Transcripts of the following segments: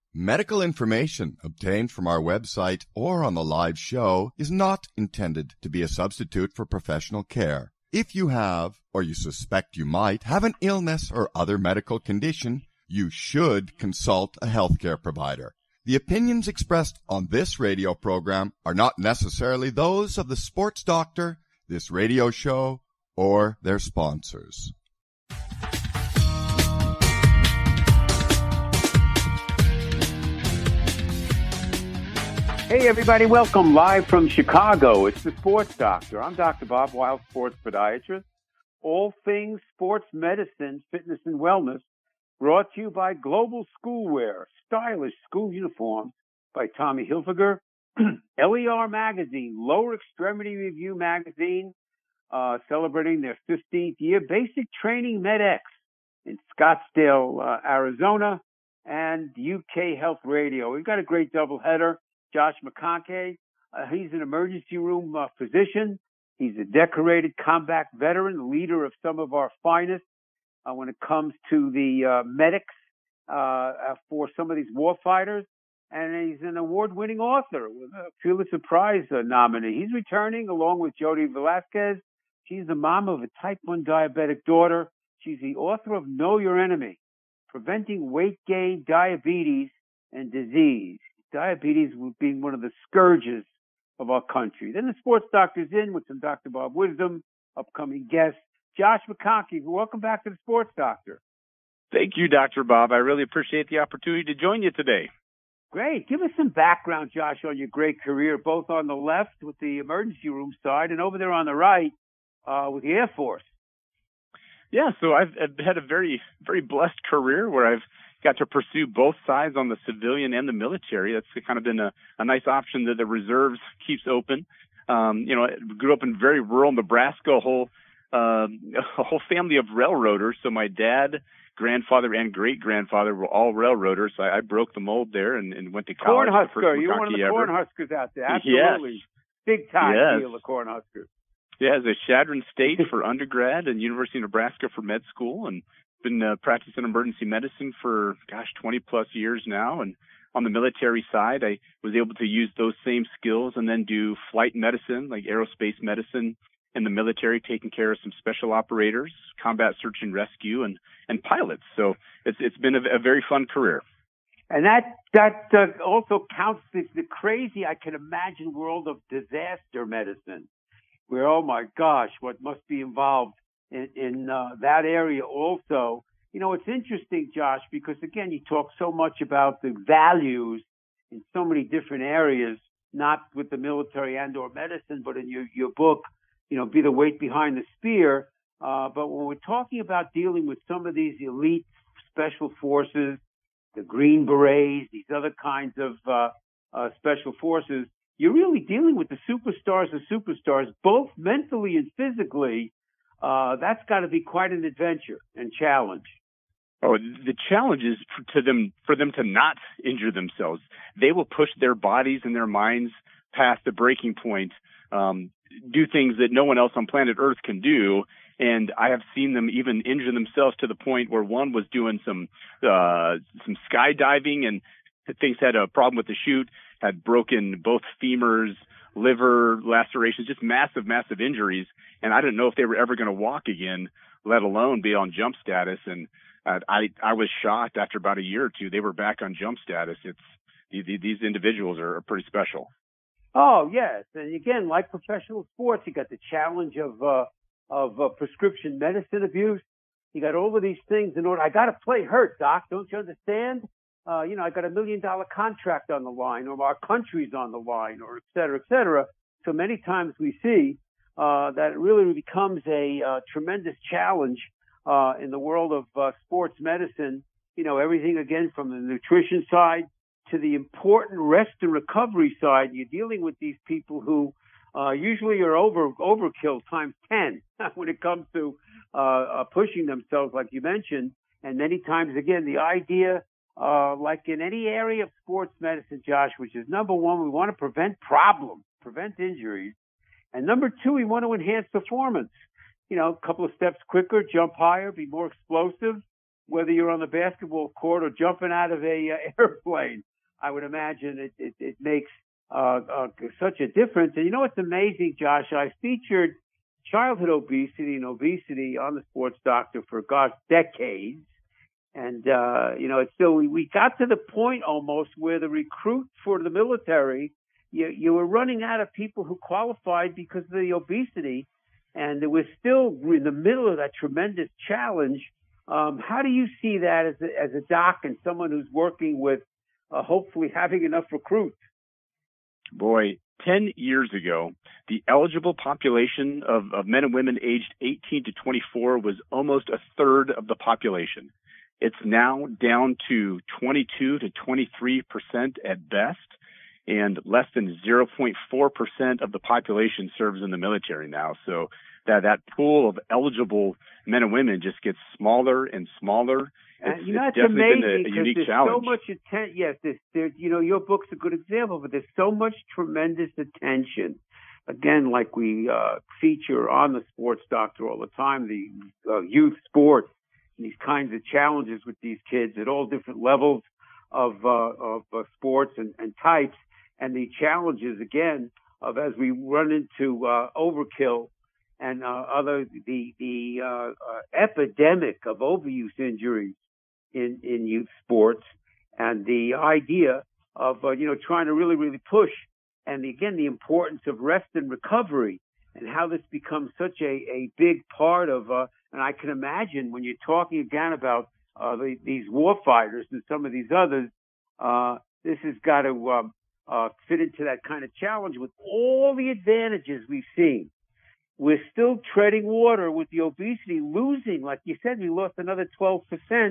Medical information obtained from our website or on the live show is not intended to be a substitute for professional care. If you have, or you suspect you might, have an illness or other medical condition, you should consult a healthcare provider. The opinions expressed on this radio program are not necessarily those of the sports doctor, this radio show, or their sponsors. Hey everybody, welcome live from Chicago. It's the Sports Doctor. I'm Dr. Bob Wild, sports podiatrist. All things sports medicine, fitness, and wellness brought to you by Global Schoolwear, stylish school uniforms by Tommy Hilfiger, LER Magazine, Lower Extremity Review Magazine, celebrating their 15th year, Basic Training MedX in Scottsdale, Arizona, and UK Health Radio. We've got a great doubleheader. Josh McConkey, he's an emergency room physician. He's a decorated combat veteran, leader of some of our finest when it comes to the medics for some of these war fighters. And he's an award-winning author with a Pulitzer Prize nominee. He's returning along with Jody Velasquez. She's the mom of a type 1 diabetic daughter. She's the author of Know Your Enemy, Preventing Weight Gain, Diabetes, and Disease. Diabetes being one of the scourges of our country. Then the Sports Doctor's in with some Dr. Bob Wisdom, upcoming guests. Josh McConkey, welcome back to the Sports Doctor. Thank you, Dr. Bob. I really appreciate the opportunity to join you today. Great. Give us some background, Josh, on your great career, both on the left with the emergency room side and over there on the right with the Air Force. Yeah, so I've had a very, very blessed career where I've got to pursue both sides on the civilian and the military. That's kind of been a nice option that the reserves keeps open. I grew up in very rural Nebraska, a whole family of railroaders. So my dad, grandfather, and great-grandfather were all railroaders. So I broke the mold there and went to college. Cornhusker. You're one of the Cornhuskers out there. Absolutely. Yes. Big time deal, the Cornhuskers. Yeah, as a Chadron State for undergrad and University of Nebraska for med school, and been practicing emergency medicine for, 20 plus years now. And on the military side, I was able to use those same skills and then do flight medicine, like aerospace medicine in the military, taking care of some special operators, combat search and rescue, and pilots. So it's been a very fun career. And that also counts the crazy, I can imagine, world of disaster medicine, where, oh my gosh, what must be involved in that area also. You know, it's interesting, Josh, because again, you talk so much about the values in so many different areas, not with the military and or medicine, but in your book, Be the Weight Behind the Spear. But when we're talking about dealing with some of these elite special forces, the Green Berets, these other kinds of special forces, you're really dealing with the superstars of superstars, both mentally and physically. That's got to be quite an adventure and challenge. Oh, the challenge is for them to not injure themselves. They will push their bodies and their minds past the breaking point, do things that no one else on planet Earth can do. And I have seen them even injure themselves to the point where one was doing some skydiving and things had a problem with the chute, had broken both femurs, liver lacerations, just massive, massive injuries. And I didn't know if they were ever going to walk again, let alone be on jump status. And I was shocked after about a year or two, they were back on jump status. These individuals are pretty special. Oh, yes. And again, like professional sports, you got the challenge of prescription medicine abuse. You got all of these things in order. I got to play hurt, Doc. Don't you understand? I got $1 million contract on the line, or our country's on the line, or et cetera, et cetera. So many times we see that it really becomes a tremendous challenge in the world of sports medicine. Everything again from the nutrition side to the important rest and recovery side. You're dealing with these people who usually are overkill times 10 when it comes to pushing themselves, like you mentioned. And many times, again, the idea, like in any area of sports medicine, Josh, which is number one, we want to prevent problems, prevent injuries. And number two, we want to enhance performance. A couple of steps quicker, jump higher, be more explosive, whether you're on the basketball court or jumping out of a airplane. I would imagine it makes such a difference. And you know what's amazing, Josh? I featured childhood obesity and obesity on the Sports Doctor for, decades. And, it's still, we got to the point almost where the recruits for the military, you were running out of people who qualified because of the obesity. And we're still in the middle of that tremendous challenge. How do you see that as a doc and someone who's working with hopefully having enough recruits? Boy, 10 years ago, the eligible population of men and women aged 18 to 24 was almost a third of the population. It's now down to 22 to 23% at best, and less than 0.4% of the population serves in the military now. So that pool of eligible men and women just gets smaller and smaller. It's definitely been a unique challenge. So much attention. Yes, your book's a good example, but there's so much tremendous attention. Again, like we feature on the Sports Doctor all the time, the youth sports, these kinds of challenges with these kids at all different levels of sports and types, and the challenges again of as we run into overkill and the epidemic of overuse injuries in youth sports, and the idea of trying to really, really push, and again the importance of rest and recovery, and how this becomes such a big part of and I can imagine when you're talking again about these war fighters and some of these others, this has got to fit into that kind of challenge with all the advantages we've seen. We're still treading water with the obesity, losing, like you said, we lost another 12%.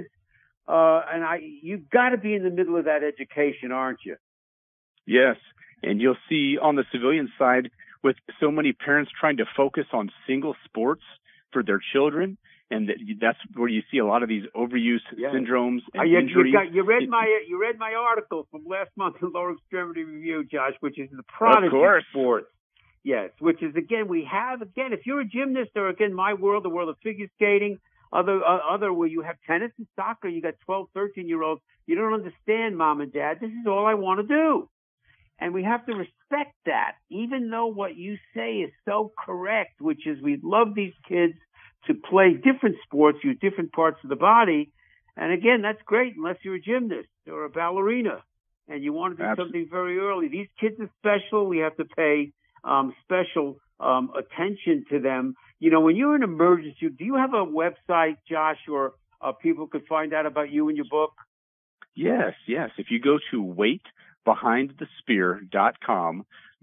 And you've got to be in the middle of that education, aren't you? Yes. And you'll see on the civilian side, with so many parents trying to focus on single sports for their children, and that's where you see a lot of these overuse syndromes and injuries. You read my article from last month in Lower Extremity Review, Josh, which is the prodigy of sports. Yes, which is if you're a gymnast, or again, my world, the world of figure skating, other where you have tennis and soccer, you got 12, 13-year-olds, you don't understand, mom and dad, this is all I want to do. And we have to respect that, even though what you say is so correct, which is we'd love these kids to play different sports, use different parts of the body. And again, that's great unless you're a gymnast or a ballerina and you want to do something very early. These kids are special. We have to pay special attention to them. When you're in emergency, do you have a website, Josh, or people could find out about you and your book? Yes. If you go to weightbehindthespear.com,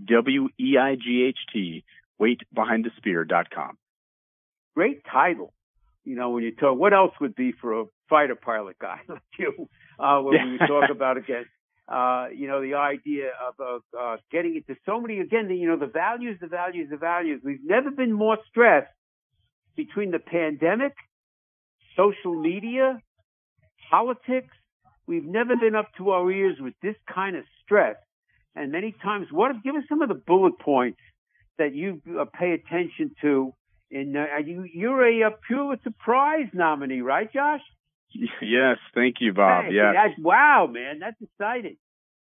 WEIGHT, weightbehindthespear.com. Great title. When you talk, what else would be for a fighter pilot guy like you? When we talk about again, the idea of getting into so many, again, the values. We've never been more stressed between the pandemic, social media, politics. We've never been up to our ears with this kind of stress. And many times, give us some of the bullet points that you pay attention to. You're a Pulitzer Prize nominee, right, Josh? Yes, thank you, Bob. Hey, yeah. Wow, man, that's exciting.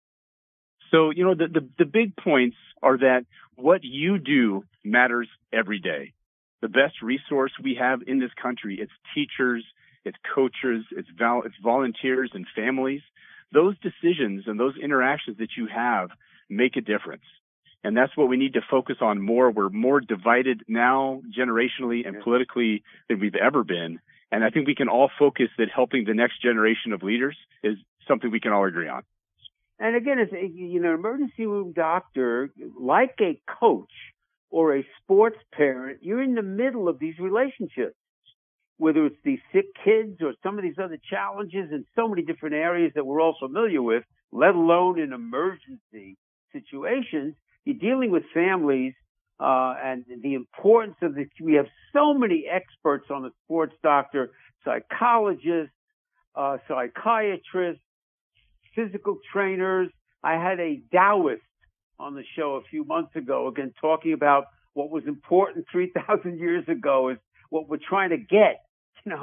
So, the big points are that what you do matters every day. The best resource we have in this country, it's teachers, it's coaches, it's volunteers and families. Those decisions and those interactions that you have make a difference. And that's what we need to focus on more. We're more divided now generationally and politically than we've ever been. And I think we can all focus that helping the next generation of leaders is something we can all agree on. And again, as an emergency room doctor, like a coach or a sports parent, you're in the middle of these relationships, whether it's these sick kids or some of these other challenges in so many different areas that we're all familiar with, let alone in emergency situations. You're dealing with families, and the importance of this. We have so many experts on the Sports Doctor, psychologists, psychiatrists, physical trainers. I had a Taoist on the show a few months ago, again, talking about what was important 3,000 years ago is what we're trying to get,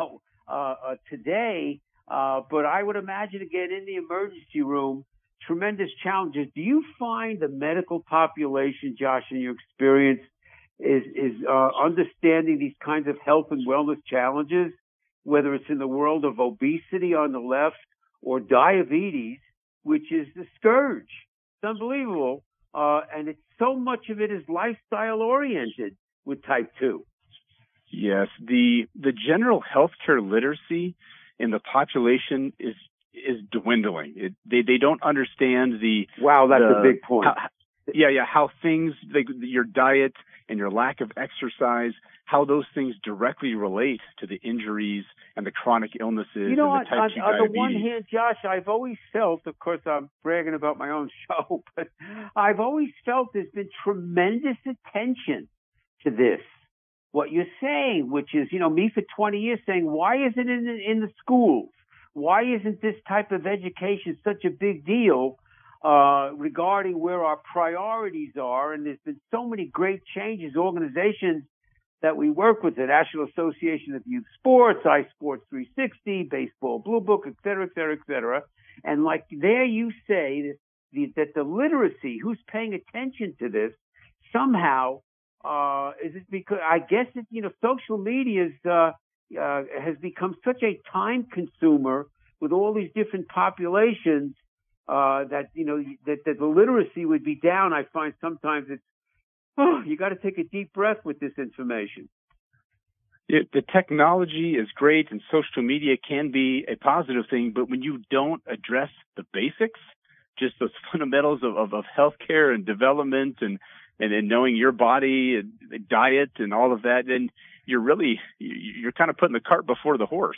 today. But I would imagine, again, in the emergency room, tremendous challenges. Do you find the medical population, Josh, in your experience, is understanding these kinds of health and wellness challenges, whether it's in the world of obesity on the left or diabetes, which is the scourge? It's unbelievable. And it's so much of it is lifestyle oriented with type 2. Yes, the general healthcare literacy in the population is dwindling. They don't understand the wow. That's a big point. How things your diet and your lack of exercise, how those things directly relate to the injuries and the chronic illnesses and the type 2 diabetes. On the one hand, Josh, I've always felt, of course, I'm bragging about my own show, but I've always felt there's been tremendous attention to this. What you're saying, which is, me for 20 years saying, why isn't it in the schools? Why isn't this type of education such a big deal regarding where our priorities are? And there's been so many great changes, organizations that we work with, the National Association of Youth Sports, iSports 360, Baseball Blue Book, et cetera, et cetera, et cetera. And like there you say that the literacy, who's paying attention to this, somehow is it because I guess it, social media has become such a time consumer with all these different populations that the literacy would be down. I find sometimes it's you got to take a deep breath with this information. The technology is great and social media can be a positive thing, but when you don't address the basics, just those fundamentals of healthcare and development and knowing your body and diet and all of that, then you're kind of putting the cart before the horse.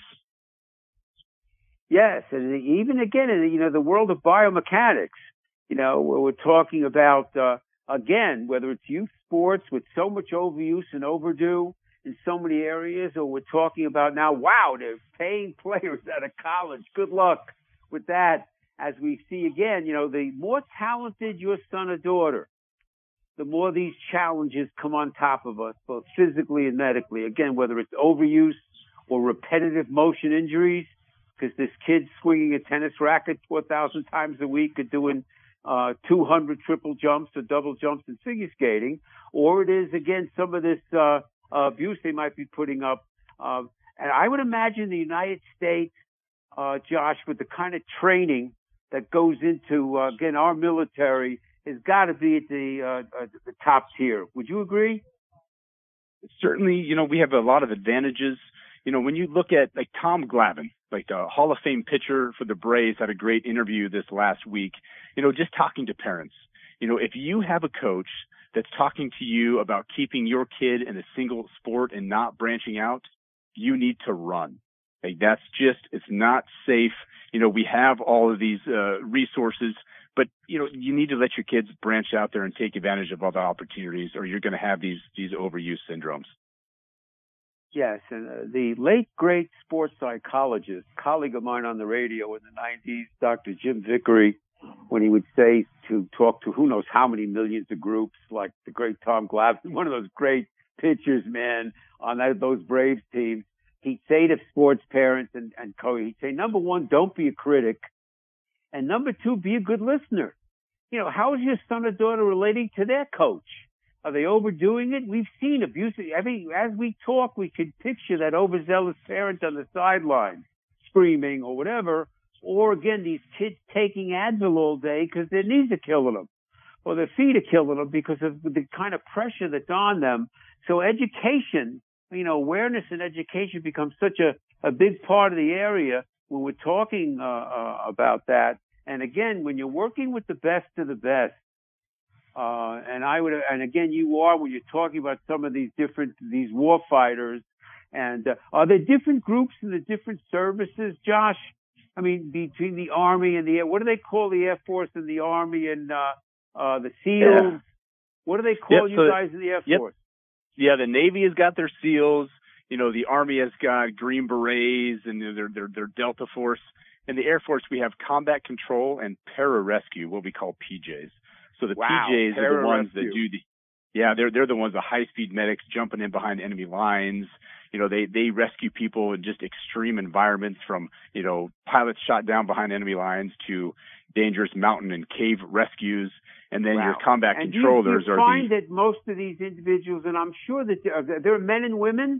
Yes, and even again in the world of biomechanics, we're talking about again, whether it's youth sports with so much overuse and overdue in so many areas, or we're talking about now, wow, they're paying players out of college. Good luck with that. As we see again, the more talented your son or daughter, the more these challenges come on top of us, both physically and medically. Again, whether it's overuse or repetitive motion injuries, because this kid's swinging a tennis racket 4,000 times a week or doing 200 triple jumps or double jumps in figure skating, or it is, again, some of this abuse they might be putting up. And I would imagine the United States, Josh, with the kind of training that goes into, again, our military, has got to be at the top tier. Would you agree? Certainly, we have a lot of advantages. When you look at like Tom Glavine, like the Hall of Fame pitcher for the Braves, had a great interview this last week, just talking to parents. If you have a coach that's talking to you about keeping your kid in a single sport and not branching out, you need to run. Like it's not safe. We have all of these resources, but you need to let your kids branch out there and take advantage of other opportunities, or you're going to have these overuse syndromes. Yes, and the late, great sports psychologist, colleague of mine on the radio in the 90s, Dr. Jim Vickery, when he would say to talk to who knows how many millions of groups, like the great Tom Glavine, one of those great pitchers, man, on those Braves teams, he'd say to sports parents and coaches, he'd say, number one, don't be a critic, and number two, be a good listener. How is your son or daughter relating to their coach? Are they overdoing it? We've seen abuse. As we talk, we could picture that overzealous parent on the sideline screaming or whatever. Or again, these kids taking Advil all day because their knees are killing them, or their feet are killing them because of the kind of pressure that's on them. So education, awareness and education becomes such a big part of the area when we're talking about that. And again, when you're working with the best of the best, and again, you are when you're talking about some of these war fighters. And are there different groups in the different services, Josh? I mean, between the Army and the Air, what do they call the Air Force and the Army and the SEALs? Yeah. What do they call you guys in the Air Force? Yeah, the Navy has got their SEALs. The Army has got Green Berets and their Delta Force. In the Air Force, we have Combat Control and Pararescue, what we call PJs. So the PJs are the ones that do Yeah, they're the ones, the high-speed medics jumping in behind enemy lines. You know, they rescue people in just extreme environments, from, you know, pilots shot down behind enemy lines to dangerous mountain and cave rescues. And then your combat controllers are. Do you find that most of these individuals, and I'm sure that there are men and women?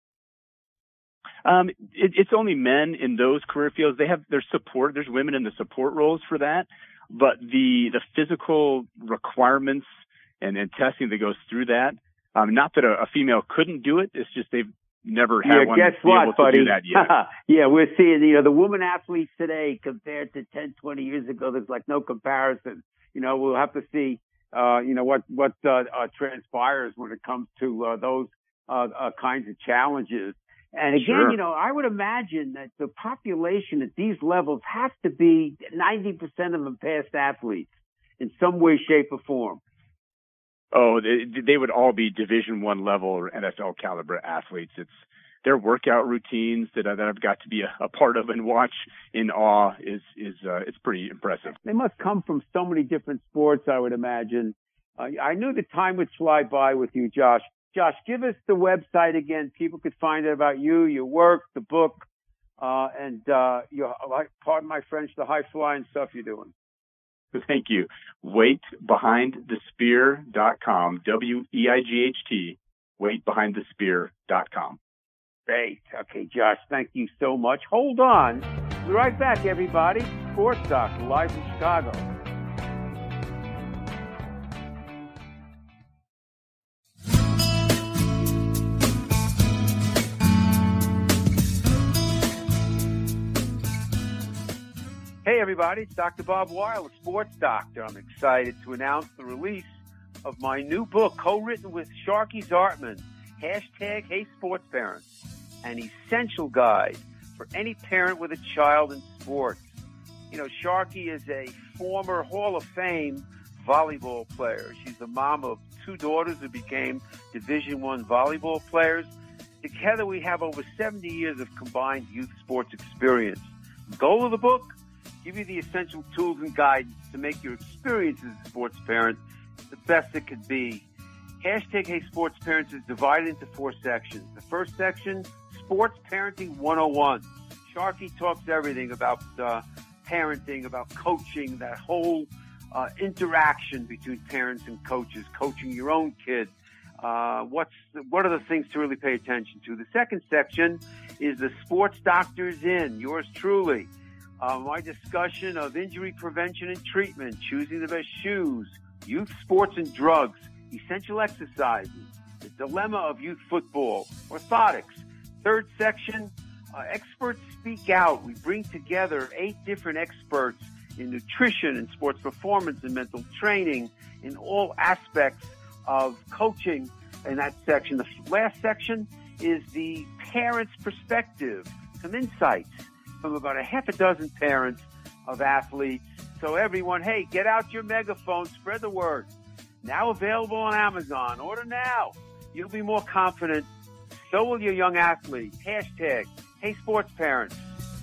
It's only men in those career fields. They have their support. There's women in the support roles for that, but the physical requirements and testing that goes through that. Not that a female couldn't do it. It's just they've never had one guess be what, able buddy? to do that yet. Yeah, we're seeing, you know, the women athletes today compared to 10, 20 years ago. There's like no comparison. You know, we'll have to see, you know, what transpires when it comes to those kinds of challenges. And again, Sure. you know, I would imagine that the population at these levels has to be 90% of them past athletes in some way, shape, or form. Oh, they would all be Division I level or NFL caliber athletes. It's their workout routines that I've got to be a part of and watch in awe is it's pretty impressive. They must come from so many different sports, I would imagine. I knew the time would fly by with you, Josh. Josh, give us the website again. People could find out about you, your work, the book, and your, pardon my French, the high-flying stuff you're doing. Thank you. Weightbehindthespear.com. WEIGHT. Weightbehindthespear.com. Great. Okay, Josh, thank you so much. Hold on. We'll be right back, everybody. Sports Doctor, live from Chicago. Hey, everybody, it's Dr. Bob Weil, a sports doctor. I'm excited to announce the release of my new book, co-written with Sharky Zartman, #HeySportsParents, an essential guide for any parent with a child in sports. You know, Sharky is a former Hall of Fame volleyball player. She's the mom of 2 daughters who became Division I volleyball players. Together, we have over 70 years of combined youth sports experience. The goal of the book? Give you the essential tools and guidance to make your experience as a sports parent the best it could be. #HeySportsParents is divided into 4 sections. The first section, Sports Parenting 101. Sharky talks everything about parenting, about coaching, that whole interaction between parents and coaches, coaching your own kid. What are the things to really pay attention to? The second section is the Sports Doctor's In, yours truly. My discussion of injury prevention and treatment, choosing the best shoes, youth sports and drugs, essential exercises, the dilemma of youth football, orthotics. Third section, experts speak out. We bring together 8 different experts in nutrition and sports performance and mental training in all aspects of coaching in that section. The last section is the parent's perspective, some insights from about a half a dozen parents of athletes. So everyone, hey, get out your megaphone, spread the word. Now available on Amazon. Order now. You'll be more confident. So will your young athlete. #HeySportsParents.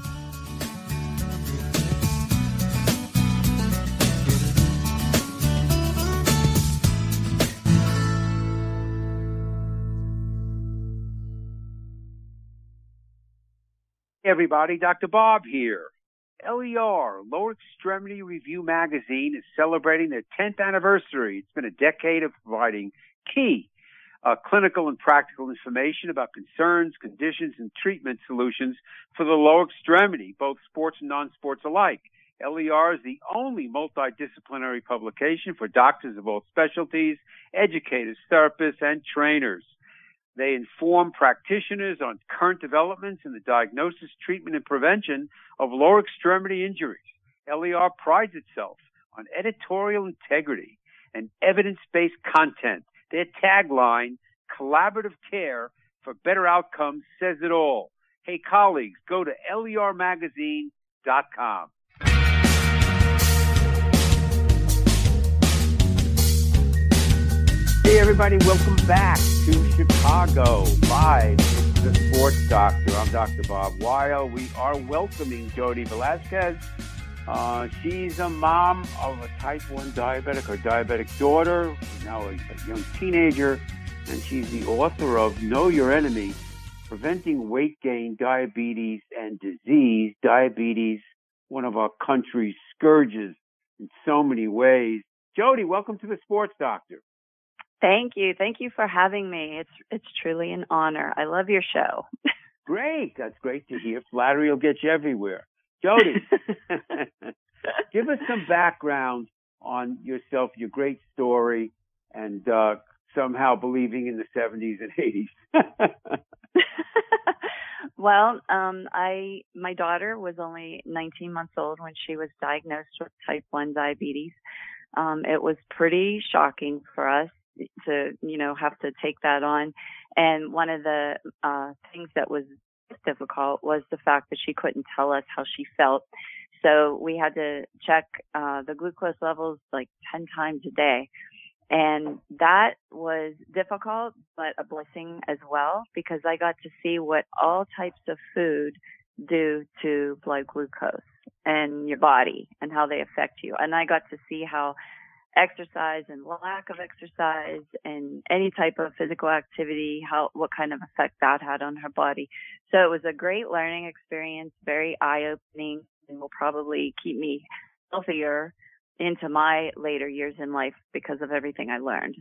Hey everybody, Dr. Bob here. LER, Lower Extremity Review Magazine, is celebrating their 10th anniversary. It's been a decade of providing key clinical and practical information about concerns, conditions, and treatment solutions for the lower extremity, both sports and non-sports alike. LER is the only multidisciplinary publication for doctors of all specialties, educators, therapists, and trainers. They inform practitioners on current developments in the diagnosis, treatment, and prevention of lower extremity injuries. LER prides itself on editorial integrity and evidence-based content. Their tagline, collaborative care for better outcomes, says it all. Hey, colleagues, go to lermagazine.com. Hey, everybody, welcome back to Chicago, live to the Sports Doctor. I'm Dr. Bob Weil. We are welcoming Jody Velasquez She's a mom of a type 1 diabetic, her diabetic daughter, now a young teenager, and she's the author of Know Your Enemy, Preventing Weight Gain, Diabetes, and Disease. Diabetes, one of our country's scourges in so many ways. Jody, welcome to the Sports Doctor. Thank you. Thank you for having me. It's truly an honor. I love your show. Great. That's great to hear. Flattery will get you everywhere. Jody, give us some background on yourself, your great story, and somehow believing in the 70s and 80s. Well, my daughter was only 19 months old when she was diagnosed with type 1 diabetes. It was pretty shocking for us to, have to take that on. And one of the things that was difficult was the fact that she couldn't tell us how she felt. So we had to check the glucose levels like 10 times a day. And that was difficult, but a blessing as well, because I got to see what all types of food do to blood glucose and your body and how they affect you. And I got to see how exercise and lack of exercise and any type of physical activity, what kind of effect that had on her body. So it was a great learning experience, very eye-opening, and will probably keep me healthier into my later years in life because of everything I learned.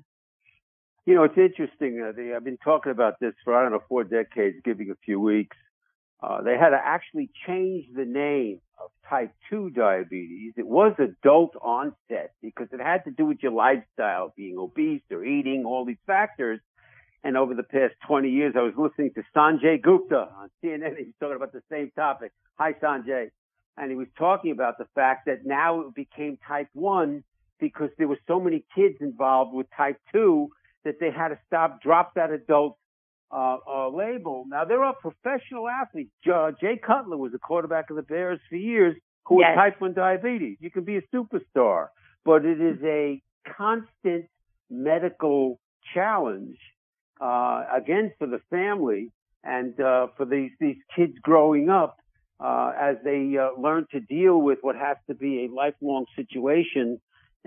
It's interesting. I've been talking about this for, 4 decades, giving a few weeks. They had to actually change the name of type 2 diabetes. It was adult onset because it had to do with your lifestyle, being obese or eating, all these factors. And over the past 20 years, I was listening to Sanjay Gupta on CNN. He was talking about the same topic. Hi, Sanjay. And he was talking about the fact that now it became type 1 because there were so many kids involved with type 2 that they had to drop that adult label. Now, there are professional athletes. Jay Cutler was a quarterback of the Bears for years who had type 1 diabetes. You can be a superstar, but it is a constant medical challenge, again, for the family and for these kids growing up as they learn to deal with what has to be a lifelong situation.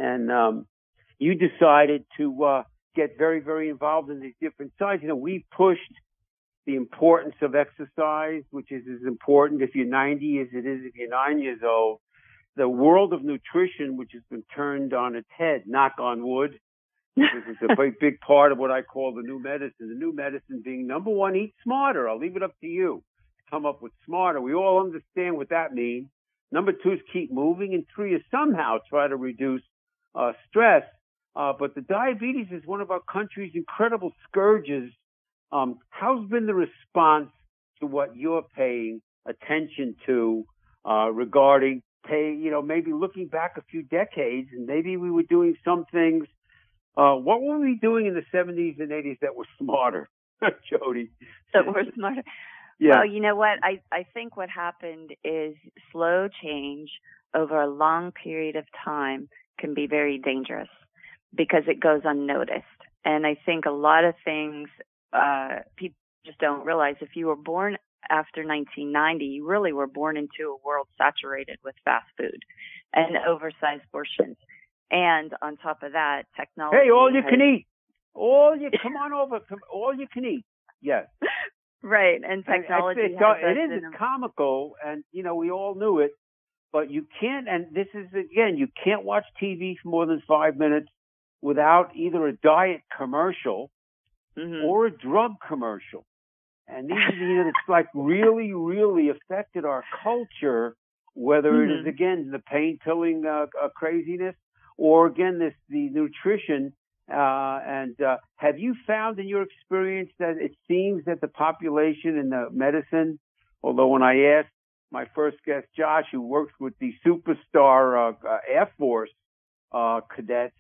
And you decided to get very, very involved in these different sides. We pushed the importance of exercise, which is as important if you're 90 as it is if you're 9 years old. The world of nutrition, which has been turned on its head, knock on wood, because it's a very big part of what I call the new medicine. The new medicine being, number one, eat smarter. I'll leave it up to you to come up with smarter. We all understand what that means. Number two is keep moving. And three is somehow try to reduce stress. But the diabetes is one of our country's incredible scourges. How's been the response to what you're paying attention to regarding maybe looking back a few decades, and maybe we were doing some things. What were we doing in the 70s and 80s that were smarter, Jody? That were smarter. Yeah. Well, you know what? I think what happened is slow change over a long period of time can be very dangerous because it goes unnoticed. And I think a lot of things people just don't realize. If you were born after 1990, you really were born into a world saturated with fast food and oversized portions. And on top of that, technology. Hey, all you can eat. Come on over. All you can eat. Yes. Right. And technology. It is comical, and, we all knew it, but you can't, and this is, again, you can't watch TV for more than 5 minutes without either a diet commercial or a drug commercial. And these are it's like really, really affected our culture, whether it is, again, the pain-killing craziness or, again, the nutrition. And have you found in your experience that it seems that the population in the medicine, although when I asked my first guest, Josh, who works with the superstar Air Force cadets,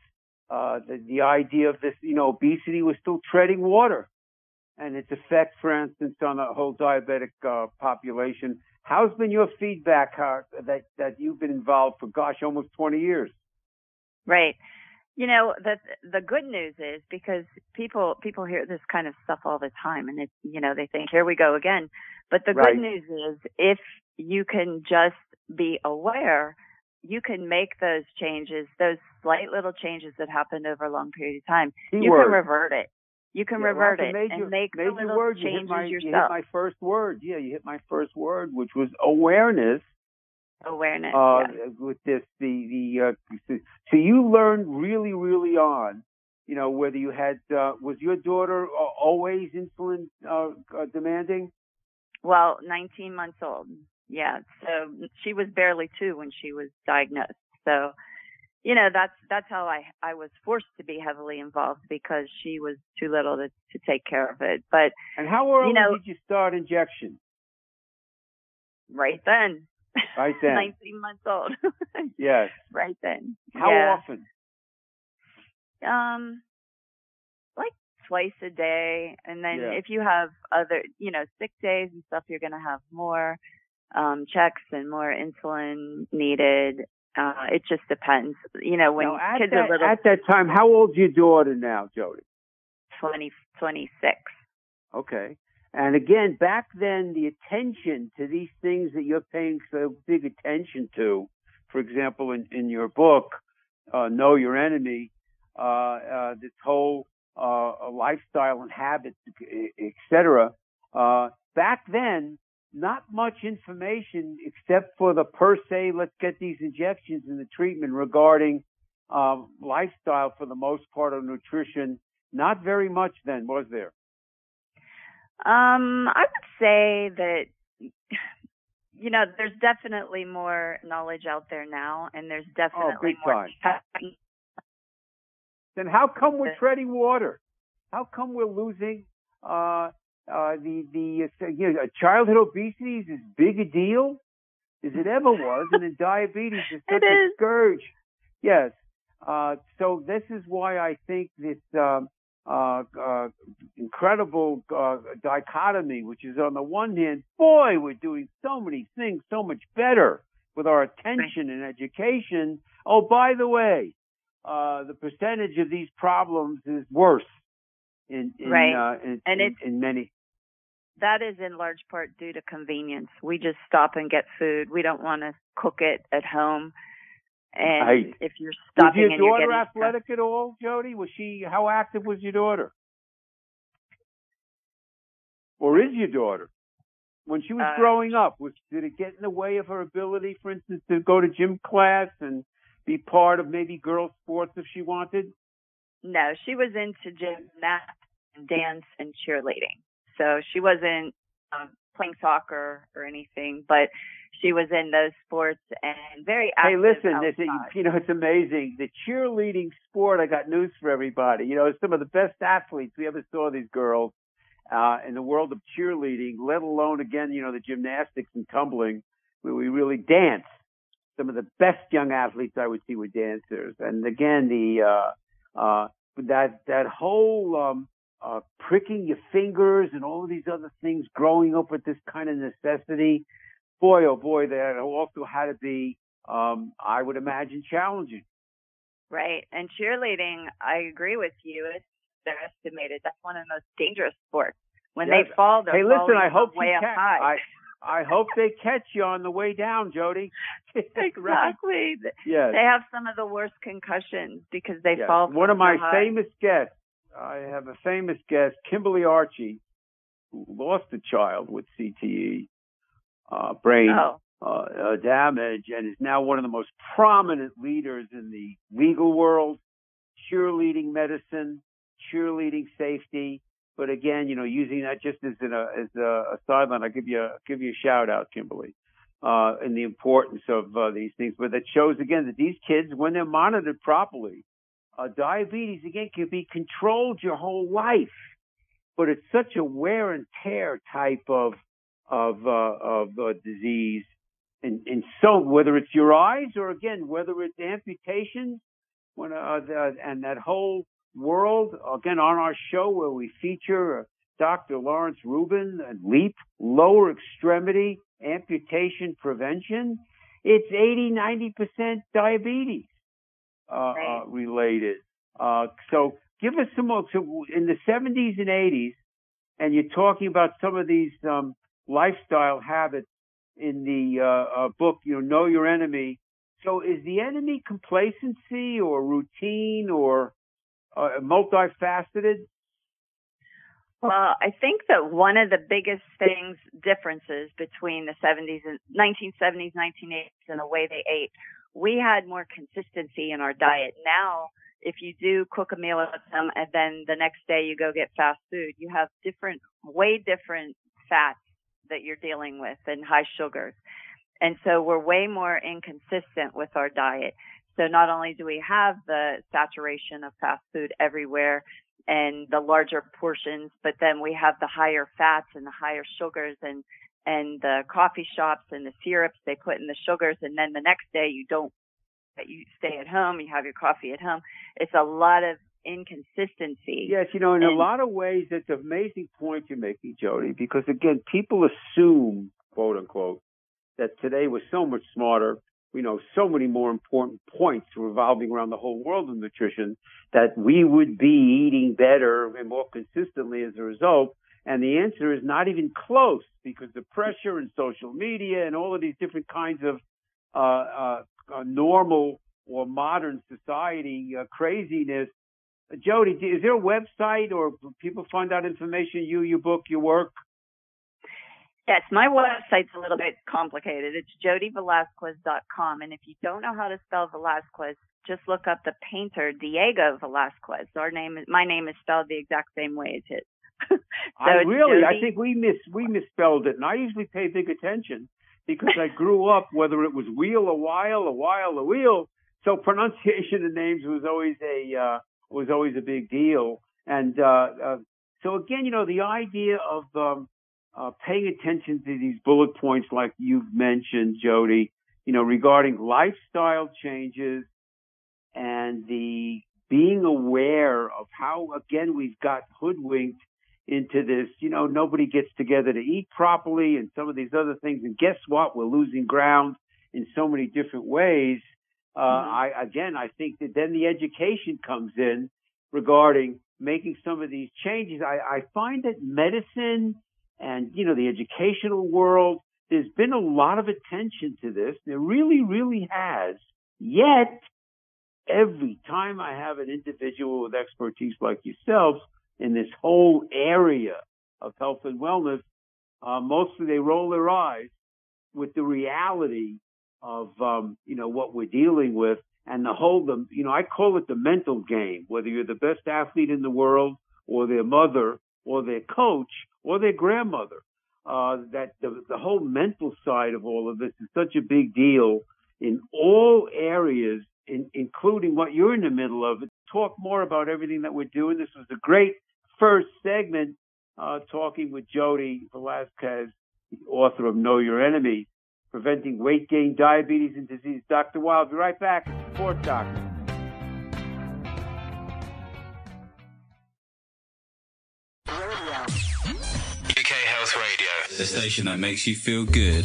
the idea of this, obesity was still treading water, and its effect, for instance, on the whole diabetic population. How's been your feedback that you've been involved for, almost 20 years? Right. The good news is because people hear this kind of stuff all the time, and it's, they think, here we go again. But the good news is if you can just be aware you can make those changes, those slight little changes that happened over a long period of time. Keyword. You can revert it. You can revert it and make the little word. changes yourself. You hit my first word. Yeah, you hit my first word, which was awareness. Awareness. With this, so you learned really, really on, whether you had, was your daughter always insulin demanding? Well, 19 months old. Yeah. So she was barely 2 when she was diagnosed. So, that's how I was forced to be heavily involved because she was too little to take care of it. But and how early did you start injection? Right then. Right then. 19 months old. Yes. Right then. How often? Like twice a day. And then if you have other, sick days and stuff, you're going to have more checks and more insulin needed. It just depends. When kids are little. At that time, how old's your daughter now, Jody? 26. Okay. And again, back then, the attention to these things that you're paying so big attention to, for example, in your book, Know Your Enemy, this whole lifestyle and habits, etc. Back then, not much information except for the per se, let's get these injections in the treatment regarding lifestyle for the most part of nutrition. Not very much then, was there? I would say that, there's definitely more knowledge out there now, and there's definitely more. Then how come we're treading water? How come we're losing childhood obesity is as big a deal as it ever was, and then diabetes is such a scourge. Yes. So this is why I think this incredible dichotomy, which is on the one hand, boy, we're doing so many things so much better with our attention and education. Oh, by the way, the percentage of these problems is worse in many. That is in large part due to convenience. We just stop and get food. We don't want to cook it at home. And if you're stopping and you're getting... Was your daughter athletic at all, Jody? How active was your daughter? Or is your daughter? When she was growing up, did it get in the way of her ability, for instance, to go to gym class and be part of maybe girls' sports if she wanted? No, she was into gymnastics, dance, and cheerleading. So she wasn't playing soccer or anything, but she was in those sports and very active. Hey, listen, it's amazing. The cheerleading sport, I got news for everybody. Some of the best athletes we ever saw, these girls, in the world of cheerleading, let alone, again, the gymnastics and tumbling, where we really dance. Some of the best young athletes I would see were dancers. And again, that whole pricking your fingers and all of these other things, growing up with this kind of necessity, boy, oh boy, that also had to be, I would imagine, challenging. Right. And cheerleading, I agree with you. They're estimated. That's one of the most dangerous sports. When they fall, they're falling way up high. I hope they catch you on the way down, Jody. Exactly. Right? Yes. They have some of the worst concussions because they fall. One of my famous guests, I have a famous guest, Kimberly Archie, who lost a child with CTE, brain damage, and is now one of the most prominent leaders in the legal world, cheerleading medicine, cheerleading safety. But again, using that just as a sideline, I'll give you a shout out, Kimberly, in the importance of these things. But that shows again that these kids, when they're monitored properly, diabetes again can be controlled your whole life. But it's such a wear and tear type of disease, and so whether it's your eyes or again whether it's amputations, and that whole world, again, on our show where we feature Dr. Lawrence Rubin and LEAP, lower extremity amputation prevention, it's 80-90% diabetes related. So give us some more. So in the 70s and 80s, and you're talking about some of these lifestyle habits in the book, Know Your Enemy, So is the enemy complacency or routine or multifaceted? Well, I think that one of the biggest differences between the 1970s, 1980s, and the way they ate, we had more consistency in our diet. Now, if you do cook a meal with them and then the next day you go get fast food, you have way different fats that you're dealing with and high sugars. And so we're way more inconsistent with our diet. So not only do we have the saturation of fast food everywhere and the larger portions, but then we have the higher fats and the higher sugars and the coffee shops and the syrups they put in the sugars. And then the next day you stay at home, you have your coffee at home. It's a lot of inconsistency. Yes, in a lot of ways, it's an amazing point you're making, Jody, because again, people assume, quote unquote, that today we're so much smarter. We know so many more important points revolving around the whole world of nutrition that we would be eating better and more consistently as a result. And the answer is not even close, because the pressure in social media and all of these different kinds of normal or modern society craziness. Jody, is there a website or people find out information, your book, your work? Yes, my website's a little bit complicated. It's jodyvelasquez.com. And if you don't know how to spell Velasquez, just look up the painter Diego Velasquez. My name is spelled the exact same way as his. I think we misspelled it, and I usually pay big attention because I grew up, whether it was wheel a while a wheel. So pronunciation of names was always a big deal. And so again, the idea of paying attention to these bullet points like you've mentioned, Jody, regarding lifestyle changes and the being aware of how, again, we've got hoodwinked into this, nobody gets together to eat properly and some of these other things. And guess what? We're losing ground in so many different ways. I think that then the education comes in regarding making some of these changes. I find that medicine and, the educational world, there's been a lot of attention to this. There really, really has. Yet, every time I have an individual with expertise like yourself in this whole area of health and wellness, mostly they roll their eyes with the reality of, what we're dealing with and I call it the mental game, whether you're the best athlete in the world or their mother or their coach or their grandmother, that the whole mental side of all of this is such a big deal in all areas, including what you're in the middle of. Talk more about everything that we're doing. This was a great first segment, talking with Jody Velasquez, the author of Know Your Enemy, Preventing Weight Gain, Diabetes, and Disease. Dr. Wild, be right back. It's Sports Doctor. UK Health Radio, the station that makes you feel good.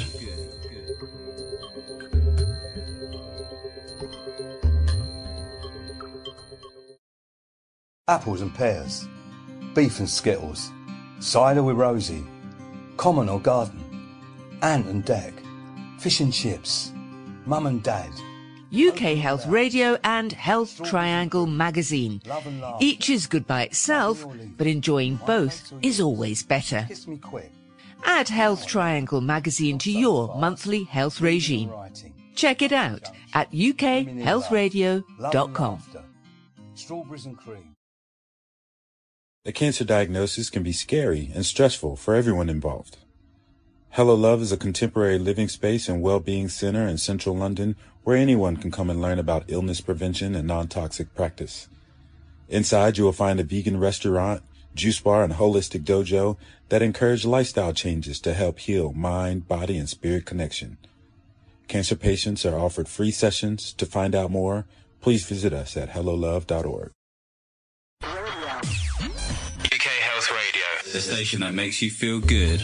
Apples and pears, beef and skittles, cider with Rosie, common or garden, ant and deck, fish and chips, mum and dad. UK Health Radio and Health Triangle magazine. Each is good by itself, but enjoying both is always better. Kiss me quick. Add Health Triangle magazine to your monthly health regime. Check it out at ukhealthradio.com. Strawberries and cream. A cancer diagnosis can be scary and stressful for everyone involved. Hello Love is a contemporary living space and well-being center in central London where anyone can come and learn about illness prevention and non-toxic practice. Inside, you will find a vegan restaurant, juice bar, and holistic dojo that encourage lifestyle changes to help heal mind, body, and spirit connection. Cancer patients are offered free sessions. To find out more, please visit us at hellolove.org. UK Health Radio, the station that makes you feel good.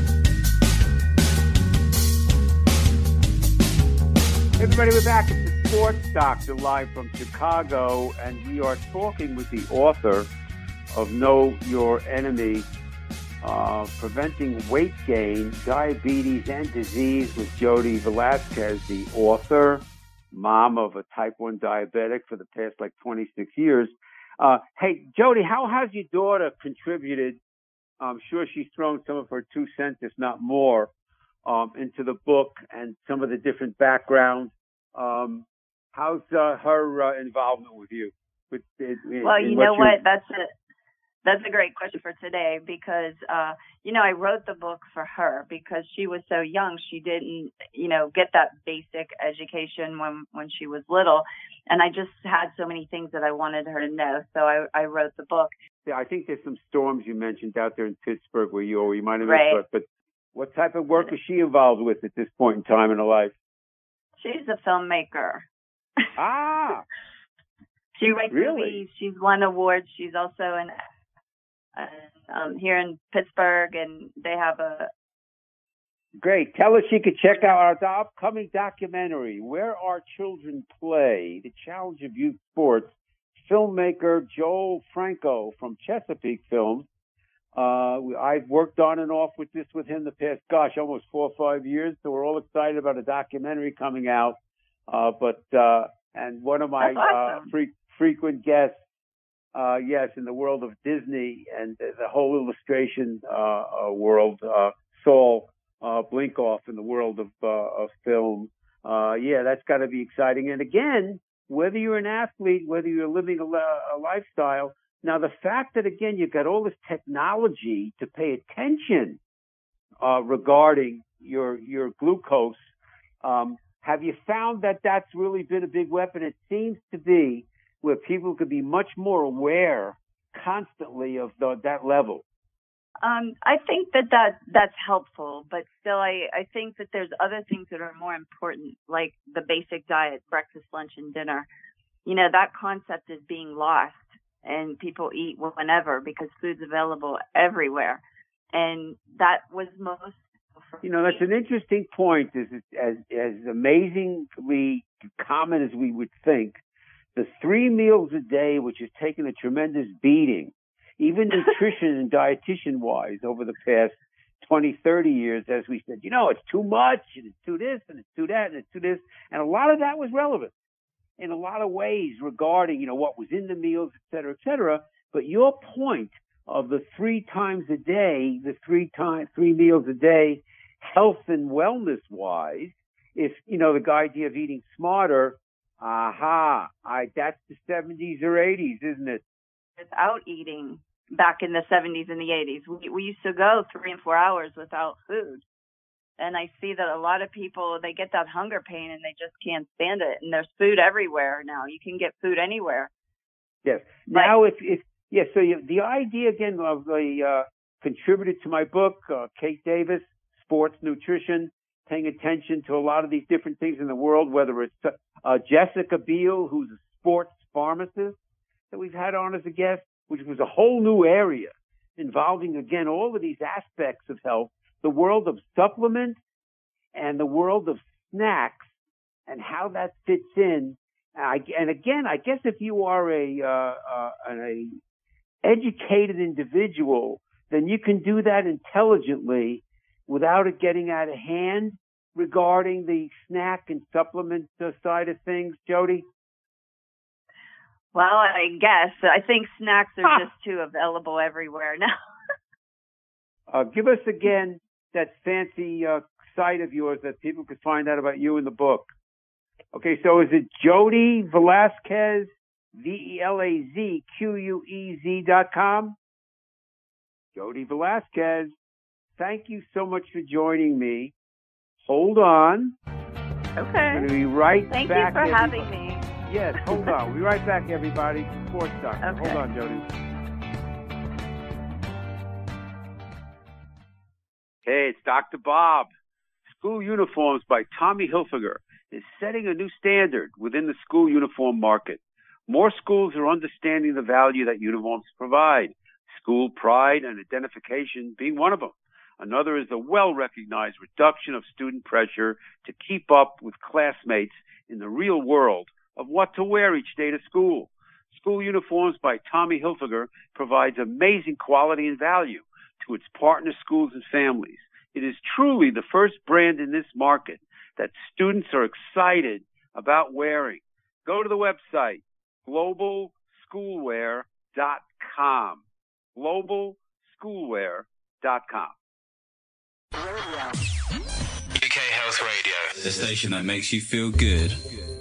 Everybody, we're back. It's the Sports Doctor live from Chicago, and we are talking with the author of Know Your Enemy, Preventing Weight Gain, Diabetes, and Disease with Jody Velasquez, the author, mom of a type 1 diabetic for the past 26 years. Hey, Jody, how has your daughter contributed? I'm sure she's thrown some of her 2 cents, if not more, into the book and some of the different backgrounds. How's her involvement with you? Well, you know what? That's a great question for today because, I wrote the book for her because she was so young. She didn't, get that basic education when she was little. And I just had so many things that I wanted her to know. So I wrote the book. Yeah, I think there's some storms you mentioned out there in Pittsburgh where you might have missed right. But what type of work is she involved with at this point in time in her life? She's a filmmaker. Ah! She writes movies. She's won awards. She's also here in Pittsburgh, and they have a... Great. Tell her she could check out our upcoming documentary, Where Our Children Play, The Challenge of Youth Sports. Filmmaker Joel Franco from Chesapeake Films. I've worked on and off with him the past, almost 4 or 5 years. So we're all excited about a documentary coming out. And one of my frequent guests, in the world of Disney and the whole illustration world, Saul Blinkoff in the world of film. That's got to be exciting. And again, whether you're an athlete, whether you're living a lifestyle, now the fact that, again, you've got all this technology to pay attention regarding your glucose, have you found that that's really been a big weapon? It seems to be where people could be much more aware constantly of that level. I think that's helpful, but still I think that there's other things that are more important, like the basic diet, breakfast, lunch, and dinner. That concept is being lost, and people eat whenever because food's available everywhere. And that was most... that's an interesting point. As amazingly common as we would think, the 3 meals a day, which has taken a tremendous beating, even nutrition and dietitian-wise over the past 20, 30 years, as we said, it's too much, and it's too this, and it's too that, and it's too this. And a lot of that was relevant in a lot of ways regarding, what was in the meals, et cetera, et cetera. But your point of the 3 times a day, the 3 meals a day, health and wellness-wise, if, the idea of eating smarter, that's the 70s or 80s, isn't it? Without eating back in the 70s and the 80s. We used to go 3 and 4 hours without food. And I see that a lot of people, they get that hunger pain and they just can't stand it. And there's food everywhere now. You can get food anywhere. Yes. Now, the idea, again, of the contributed to my book, Kate Davis, Sports Nutrition, paying attention to a lot of these different things in the world, whether it's Jessica Biel, who's a sports pharmacist that we've had on as a guest, which was a whole new area involving, again, all of these aspects of health, the world of supplements and the world of snacks and how that fits in. And again, I guess if you are an educated individual, then you can do that intelligently without it getting out of hand regarding the snack and supplement side of things, Jody? Well, I guess. I think snacks are just too available everywhere now. Give us again that fancy site of yours that people could find out about you in the book. Okay, so is it Jody Velasquez, VELAZQUEZ.com? Jody Velasquez, thank you so much for joining me. Hold on. Okay. I'm going to be right back. Thank you for having me. Yes, hold on. We'll be right back, everybody. Sports Doctor. Okay. Hold on, Jody. Hey, it's Dr. Bob. School Uniforms by Tommy Hilfiger is setting a new standard within the school uniform market. More schools are understanding the value that uniforms provide, school pride and identification being one of them. Another is the well-recognized reduction of student pressure to keep up with classmates in the real world of what to wear each day to school. School Uniforms by Tommy Hilfiger provides amazing quality and value to its partner schools and families. It is truly the first brand in this market that students are excited about wearing. Go to the website, globalschoolwear.com. globalschoolwear.com. UK Health Radio, the station that makes you feel good.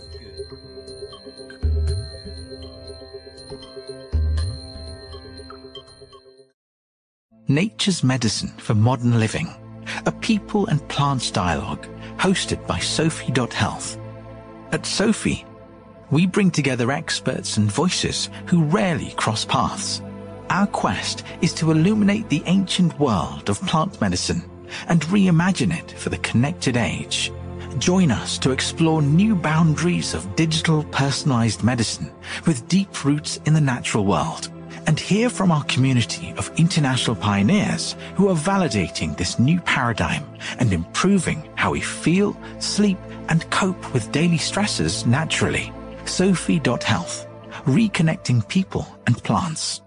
Nature's Medicine for Modern Living, a people and plants dialogue hosted by Sophie.Health. At Sophie, we bring together experts and voices who rarely cross paths. Our quest is to illuminate the ancient world of plant medicine and reimagine it for the connected age. Join us to explore new boundaries of digital personalized medicine with deep roots in the natural world, and hear from our community of international pioneers who are validating this new paradigm and improving how we feel, sleep, and cope with daily stresses naturally. Sophie.Health, reconnecting people and plants.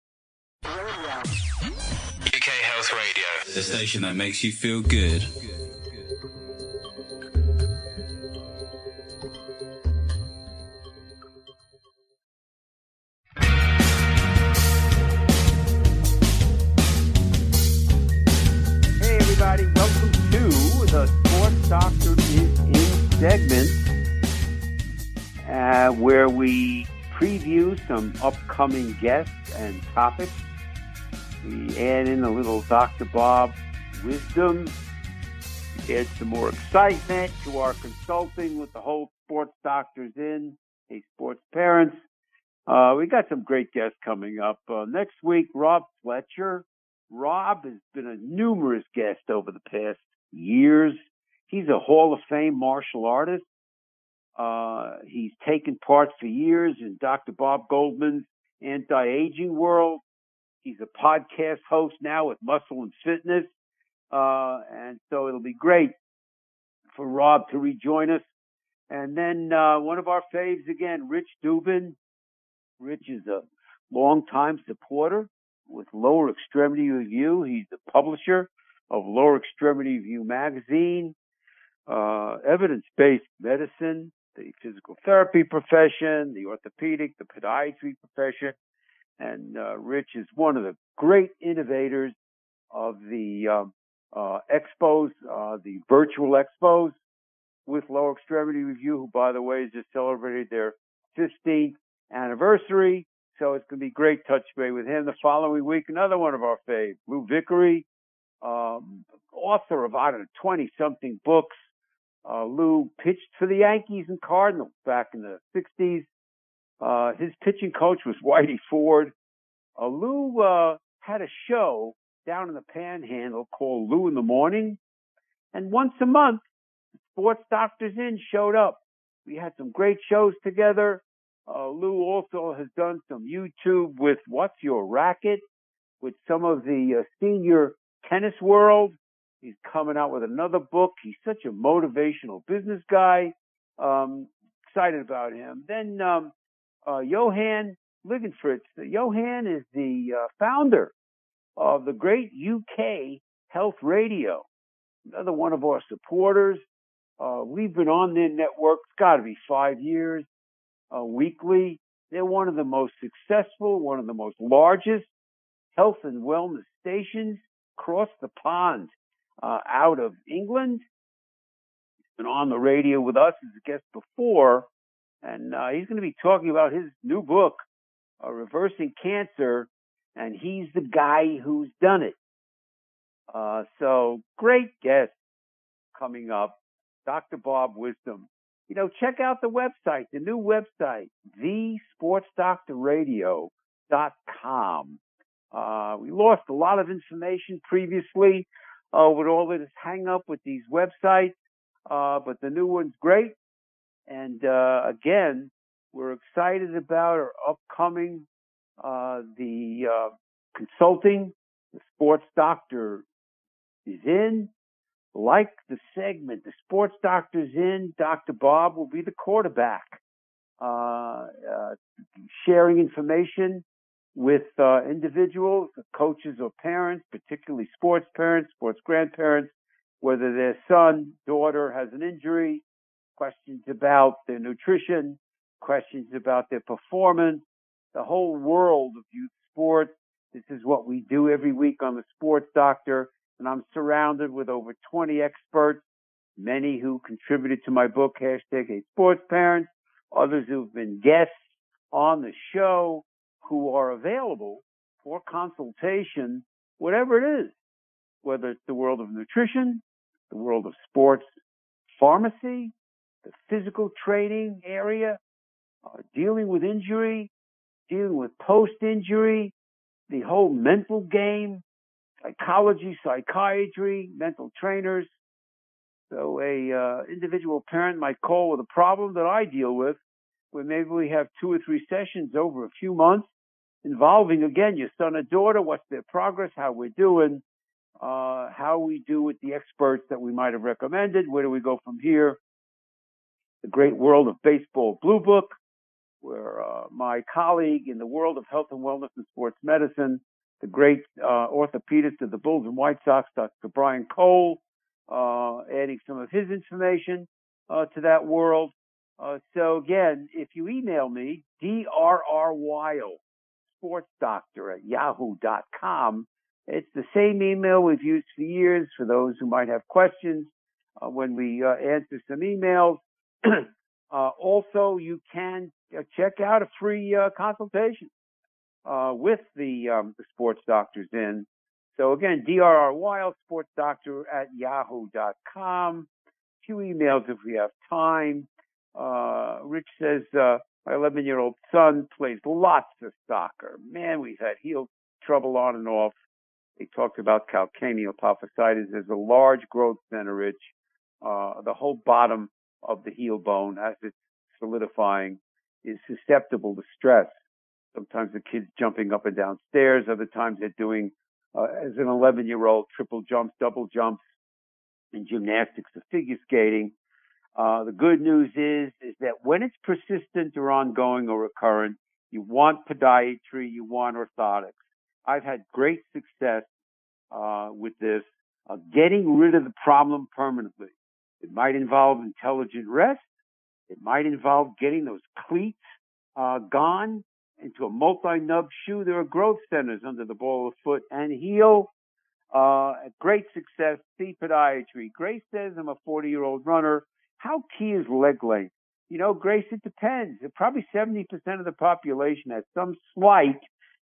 UK Health Radio, the station that makes you feel good. Hey everybody, welcome to the Sports Doctor is In segment, where we preview some upcoming guests and topics. We add in a little Dr. Bob wisdom, add some more excitement to our consulting with the whole Sports Doctors In. Hey, sports parents. We got some great guests coming up. Next week, Rob Fletcher. Rob has been a numerous guest over the past years. He's a Hall of Fame martial artist. He's taken part for years in Dr. Bob Goldman's anti-aging world. He's a podcast host now with Muscle and Fitness. And so it'll be great for Rob to rejoin us. And then one of our faves again, Rich Dubin. Rich is a longtime supporter with Lower Extremity Review. He's the publisher of Lower Extremity Review magazine, evidence-based medicine, the physical therapy profession, the orthopedic, the podiatry profession. And Rich is one of the great innovators of the expos, the virtual expos with Lower Extremity Review, who, by the way, has just celebrated their 15th anniversary. So it's going to be great touch base with him. The following week, another one of our faves, Lou Vickery, author of, 20-something books. Lou pitched for the Yankees and Cardinals back in the 60s. His pitching coach was Whitey Ford. Lou had a show down in the Panhandle called Lou in the Morning. And once a month, Sports Doctors In showed up. We had some great shows together. Lou also has done some YouTube with What's Your Racket with some of the senior tennis world. He's coming out with another book. He's such a motivational business guy. Excited about him. Then Johan Ligenfritz. Johan is the founder of the great UK Health Radio. Another one of our supporters. We've been on their network. It's got to be 5 years. Weekly. They're one of the most successful, one of the most largest health and wellness stations across the pond out of England. He's been on the radio with us as a guest before, and he's going to be talking about his new book, Reversing Cancer, and he's the guy who's done it. So great guest coming up, Dr. Bob Wisdom. Check out the website, the new website, thesportsdoctorradio.com. We lost a lot of information previously with all of this hang up with these websites, but the new one's great. And again, we're excited about our upcoming the consulting, the Sports Doctor is in. Like the segment, the sports doctor's in. Dr. Bob will be the quarterback, sharing information with individuals, coaches or parents, particularly sports parents, sports grandparents, whether their son, daughter has an injury, questions about their nutrition, questions about their performance, the whole world of youth sports. This is what we do every week on the Sports Doctor, and I'm surrounded with over 20 experts, many who contributed to my book, #HateSportsParents, others who've been guests on the show who are available for consultation, whatever it is, whether it's the world of nutrition, the world of sports pharmacy, the physical training area, dealing with injury, dealing with post-injury, the whole mental game, psychology, psychiatry, mental trainers. So a individual parent might call with a problem that I deal with, where maybe we have 2 or 3 sessions over a few months involving, again, your son or daughter, what's their progress, how we're doing, how we do with the experts that we might have recommended, where do we go from here. The great world of baseball blue book, where my colleague in the world of health and wellness and sports medicine, the great orthopedist of the Bulls and White Sox, Dr. Brian Cole, adding some of his information to that world. So again, if you email me, drrwile, sportsdoctor@yahoo.com, it's the same email we've used for years for those who might have questions when we answer some emails. Also, you can check out a free consultation with the sports doctors in. So again, drrwile, sportsdoctor@yahoo.com. A few emails if we have time. Rich says, my 11-year-old son plays lots of soccer. Man, we've had heel trouble on and off. They talked about calcaneal apophysitis. There's a large growth center, Rich. The whole bottom of the heel bone, as it's solidifying, is susceptible to stress. Sometimes the kid's jumping up and down stairs. Other times they're doing, as an 11-year-old, triple jumps, double jumps in gymnastics or figure skating. The good news is that when it's persistent or ongoing or recurrent, you want podiatry, you want orthotics. I've had great success with this, getting rid of the problem permanently. It might involve intelligent rest. It might involve getting those cleats gone into a multi-nub shoe. There are growth centers under the ball of foot and heel. Great success. See podiatry. Grace says, I'm a 40-year-old runner. How key is leg length? You know, Grace, it depends. Probably 70% of the population has some slight,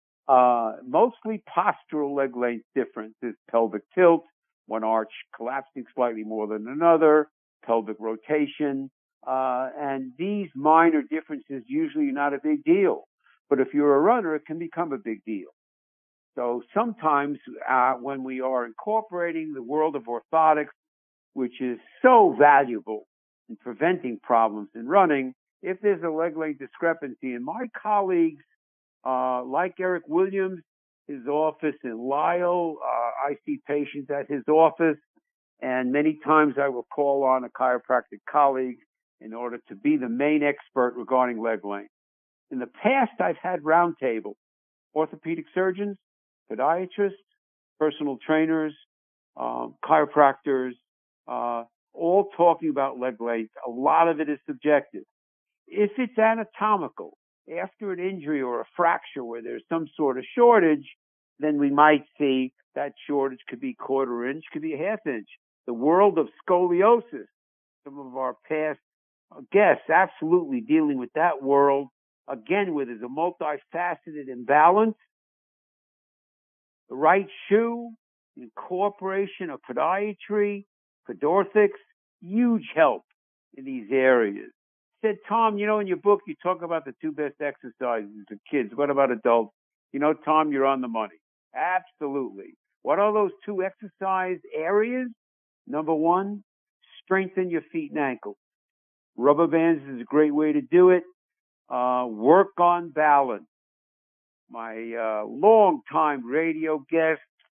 mostly postural leg length differences. Pelvic tilt, one arch collapsing slightly more than another, pelvic rotation. And these minor differences usually are not a big deal. But if you're a runner, it can become a big deal. So sometimes when we are incorporating the world of orthotics, which is so valuable in preventing problems in running, if there's a leg length discrepancy, and my colleagues, like Eric Williams, his office in Lisle, I see patients at his office, and many times I will call on a chiropractic colleague in order to be the main expert regarding leg length. In the past, I've had roundtables, orthopedic surgeons, podiatrists, personal trainers, chiropractors, all talking about leg length. A lot of it is subjective. If it's anatomical, after an injury or a fracture where there's some sort of shortage, then we might see that shortage could be 1/4 inch, could be 1/2 inch. The world of scoliosis, some of our past guests absolutely dealing with that world, again, where there's a multifaceted imbalance. The right shoe, incorporation of podiatry, podorthics, huge help in these areas. Said, Tom, you know, in your book, you talk about the 2 best exercises for kids. What about adults? You know, Tom, you're on the money. Absolutely. What are those 2 exercise areas? Number 1, strengthen your feet and ankles. Rubber bands is a great way to do it. Work on balance. My longtime radio guest,